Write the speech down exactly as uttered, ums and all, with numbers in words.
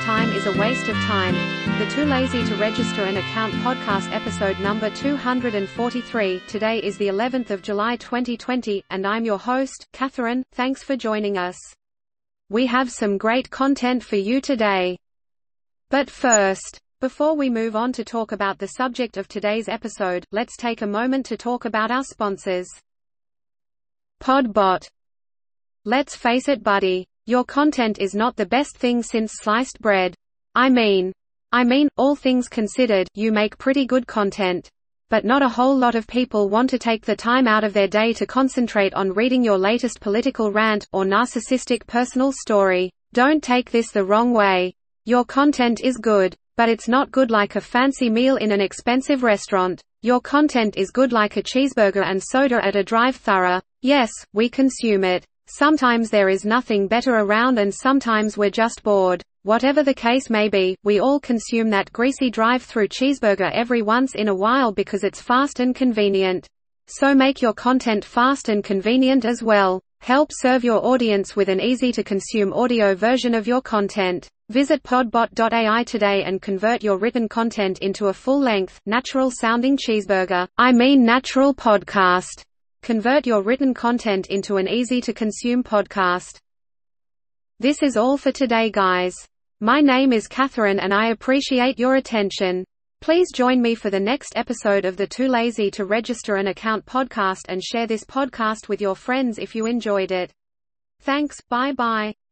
time is a waste of time. The Too Lazy to Register an Account podcast, episode number two hundred forty-three. Today is the eleventh of July twenty twenty, and I'm your host, Catherine. Thanks for joining us. We have some great content for you today. But first, before we move on to talk about the subject of today's episode, let's take a moment to talk about our sponsors. Podbot. Let's face it, buddy. Your content is not the best thing since sliced bread. I mean, I mean, all things considered, you make pretty good content. But not a whole lot of people want to take the time out of their day to concentrate on reading your latest political rant, or narcissistic personal story. Don't take this the wrong way. Your content is good. But it's not good like a fancy meal in an expensive restaurant. Your content is good like a cheeseburger and soda at a drive-thru. Yes, we consume it. Sometimes there is nothing better around and sometimes we're just bored. Whatever the case may be, we all consume that greasy drive-thru cheeseburger every once in a while because it's fast and convenient. So make your content fast and convenient as well. Help serve your audience with an easy-to-consume audio version of your content. Visit podbot dot A I today and convert your written content into a full-length, natural-sounding cheeseburger, I mean natural podcast. Convert your written content into an easy-to-consume podcast. This is all for today, guys. My name is Catherine and I appreciate your attention. Please join me for the next episode of the Too Lazy to Register an Account podcast and share this podcast with your friends if you enjoyed it. Thanks, bye-bye.